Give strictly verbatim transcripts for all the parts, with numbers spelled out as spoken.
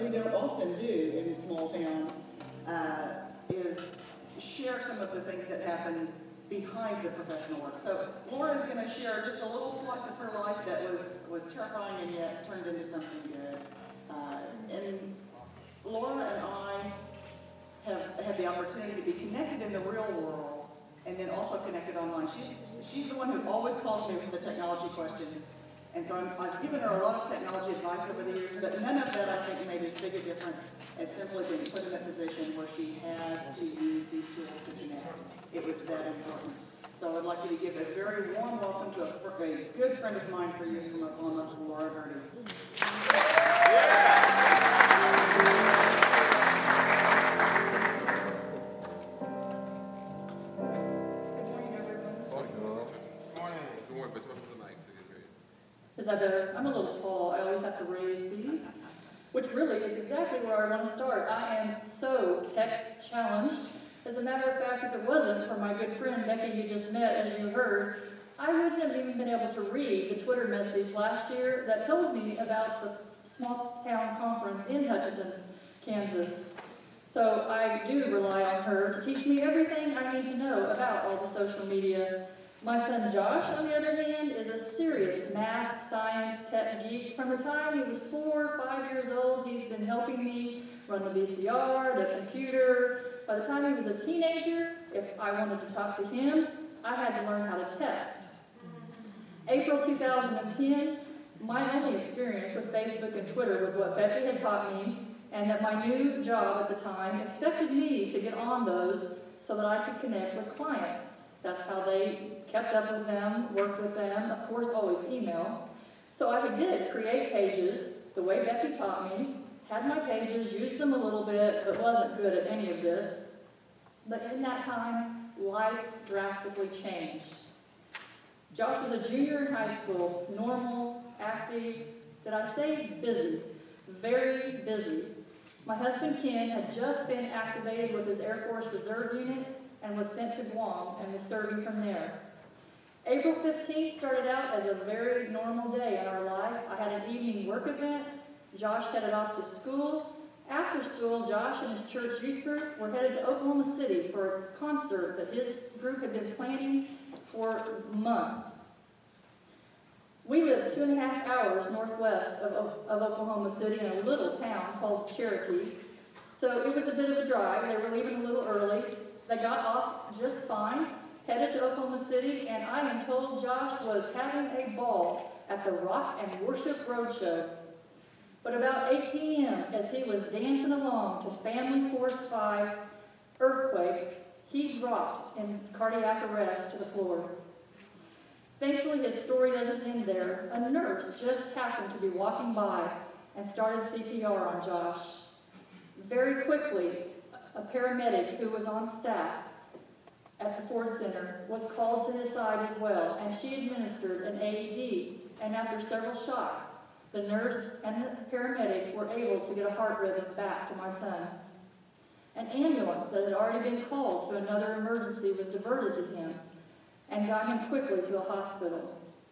we don't often do in small towns uh, is share some of the things that happen behind the professional work. So Laura is going to share just a little slice of her life that was, was terrifying and yet turned into something good. Uh, and Laura and I have had the opportunity to be connected in the real world and then also connected online. She's, she's the one who always calls me with the technology questions. And so I'm, I've given her a lot of technology advice over the years, but none of that I think made as big a difference as simply being put in a position where she had to use these tools to connect. It was that important. So I'd like you to give a very warm welcome to a, a good friend of mine for years from Oklahoma, Laura Gertie. Is that better? I'm a little tall. I always have to raise these, which really is exactly where I want to start. I am so tech challenged. As a matter of fact, if it wasn't for my good friend Becky you just met, as you heard, I wouldn't have even been able to read the Twitter message last year that told me about the small town conference in Hutchinson, Kansas. So I do rely on her to teach me everything I need to know about all the social media. My son Josh, on the other hand, is a serious math, science, tech geek. From the time he was four or five years old, he's been helping me run the V C R, the computer. By the time he was a teenager, if I wanted to talk to him, I had to learn how to text. April two thousand ten, my only experience with Facebook and Twitter was what Becky had taught me, and that my new job at the time expected me to get on those so that I could connect with clients. That's how they kept up with them, worked with them, of course always email. So I did create pages the way Becky taught me, had my pages, used them a little bit, but wasn't good at any of this. But in that time, life drastically changed. Josh was a junior in high school, normal, active, did I say busy? Very busy. My husband Ken had just been activated with his Air Force Reserve Unit and was sent to Guam and was serving from there. April fifteenth started out as a very normal day in our life. I had an evening work event. Josh headed off to school. After school, Josh and his church youth group were headed to Oklahoma City for a concert that his group had been planning for months. We lived two and a half hours northwest of, of Oklahoma City in a little town called Cherokee. So it was a bit of a drive. They were leaving a little early. They got off just fine, headed to Oklahoma City, and I am told Josh was having a ball at the Rock and Worship Roadshow. But about eight p m, as he was dancing along to Family Force five's Earthquake, he dropped in cardiac arrest to the floor. Thankfully, his story doesn't end there. A nurse just happened to be walking by and started C P R on Josh. Very quickly, a paramedic who was on staff at the Ford Center was called to his side as well, and she administered an A E D, and after several shocks, the nurse and the paramedic were able to get a heart rhythm back to my son. An ambulance that had already been called to another emergency was diverted to him and got him quickly to a hospital.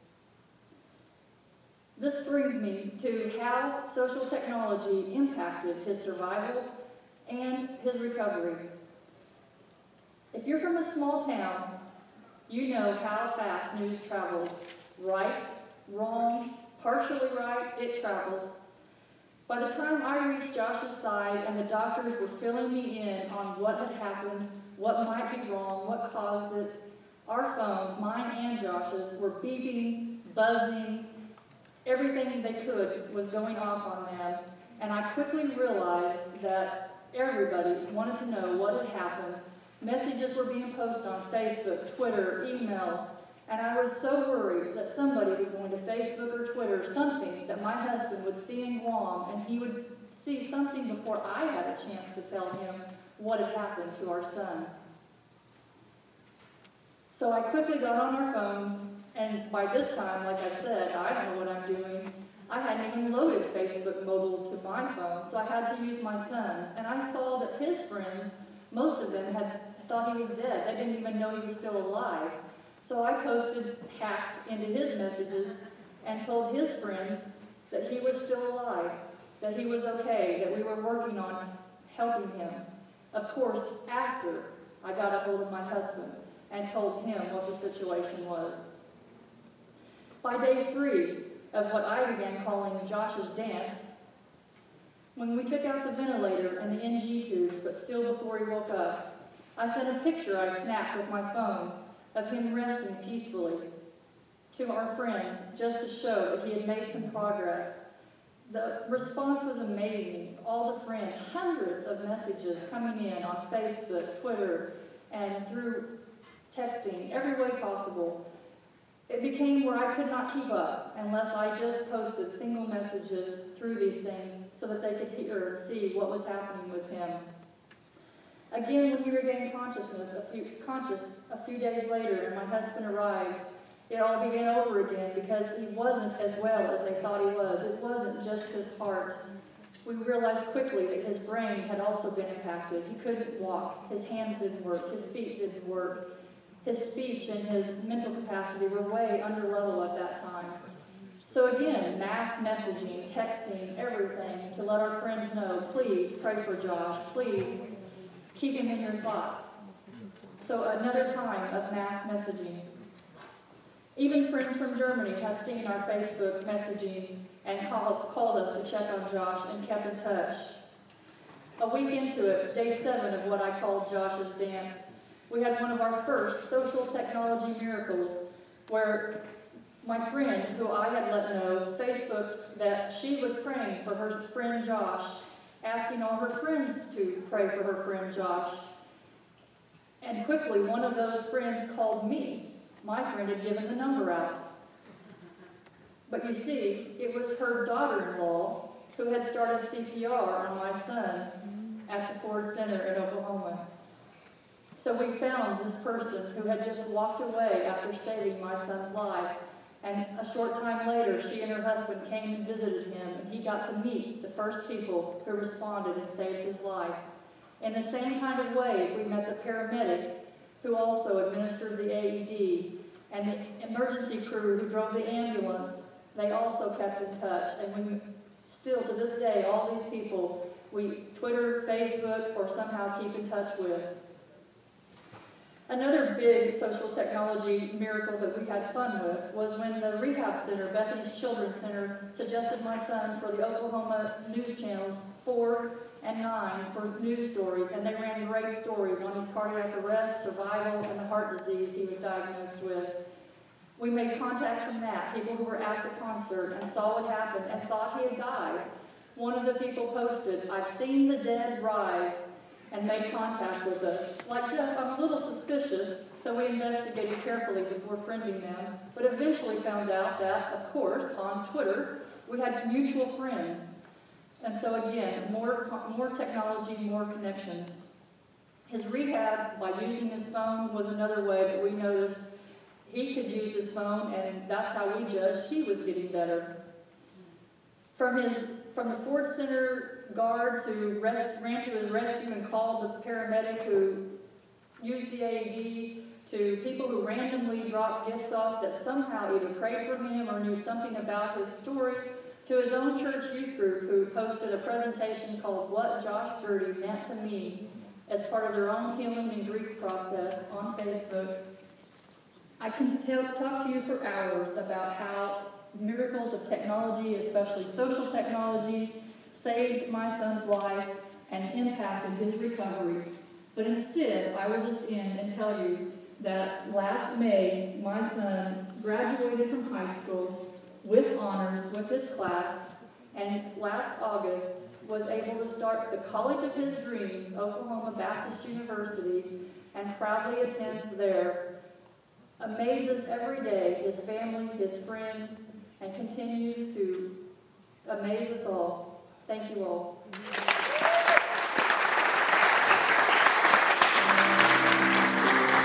This brings me to how social technology impacted his survival and his recovery. If you're from a small town, you know how fast news travels. Right, wrong, partially right, it travels. By the time I reached Josh's side and the doctors were filling me in on what had happened, what might be wrong, what caused it, our phones, mine and Josh's, were beeping, buzzing. Everything they could was going off on them. And I quickly realized that everybody wanted to know what had happened. Messages were being posted on Facebook, Twitter, email. And I was so worried that somebody was going to Facebook or Twitter something that my husband would see in Guam, and he would see something before I had a chance to tell him what had happened to our son. So I quickly got on our phones, and by this time, like I said, I don't know what I'm doing. I hadn't even loaded Facebook mobile to my phone, so I had to use my son's. And I saw that his friends, most of them had thought he was dead. They didn't even know he was still alive. So I posted hacked into his messages and told his friends that he was still alive, that he was okay, that we were working on helping him. Of course, after I got a hold of my husband and told him what the situation was. By day three of what I began calling Josh's dance, when we took out the ventilator and the N G tubes, but still before he woke up, I sent a picture I snapped with my phone of him resting peacefully to our friends just to show that he had made some progress. The response was amazing. All the friends, hundreds of messages coming in on Facebook, Twitter, and through texting, every way possible. It became where I could not keep up unless I just posted single messages through these things so that they could hear and see what was happening with him. Again, when he regained consciousness, a few, conscious a few days later, and my husband arrived, it all began over again because he wasn't as well as they thought he was. It wasn't just his heart. We realized quickly that his brain had also been impacted. He couldn't walk. His hands didn't work. His feet didn't work. His speech and his mental capacity were way under level at that time. So again, mass messaging, texting, everything to let our friends know, please pray for Josh. Please keep him in your thoughts. So another time of mass messaging. Even friends from Germany have seen our Facebook messaging and called, called us to check on Josh and kept in touch. A week into it, day seven of what I called Josh's dance, we had one of our first social technology miracles where my friend, who I had let know, Facebooked that she was praying for her friend Josh, asking all her friends to pray for her friend Josh. And quickly, one of those friends called me. My friend had given the number out. But you see, it was her daughter-in-law who had started C P R on my son at the Ford Center in Oklahoma. So we found this person who had just walked away after saving my son's life. And a short time later, she and her husband came and visited him, and he got to meet the first people who responded and saved his life. In the same kind of ways, we met the paramedic who also administered the A E D, and the emergency crew who drove the ambulance. They also kept in touch, and we still, to this day, all these people, we Twitter, Facebook, or somehow keep in touch with. Another big social technology miracle that we had fun with was when the rehab center, Bethany's Children's Center, suggested my son for the Oklahoma news channels four and nine for news stories, and they ran great stories on his cardiac arrest, survival, and the heart disease he was diagnosed with. We made contacts from that, people who were at the concert and saw what happened and thought he had died. One of the people posted, "I've seen the dead rise," and made contact with us. Like Jeff, I'm a little suspicious, so we investigated carefully before friending them, but eventually found out that, of course, on Twitter, we had mutual friends. And so again, more, more technology, more connections. His rehab, by using his phone, was another way that we noticed he could use his phone, and that's how we judged he was getting better. From his, from the Ford Center guards who rest, ran to his rescue and called the paramedic who used the A E D, to people who randomly dropped gifts off that somehow either prayed for him or knew something about his story, to his own church youth group who posted a presentation called What Josh Birdie Meant to Me as part of their own healing and grief process on Facebook. I can tell, talk to you for hours about how miracles of technology, especially social technology, saved my son's life and impacted his recovery. But instead, I will just end and tell you that last May, my son graduated from high school with honors with his class, and last August was able to start the college of his dreams, Oklahoma Baptist University, and proudly attends there. Amazes every day his family, his friends, and continues to amaze us all. Thank you all.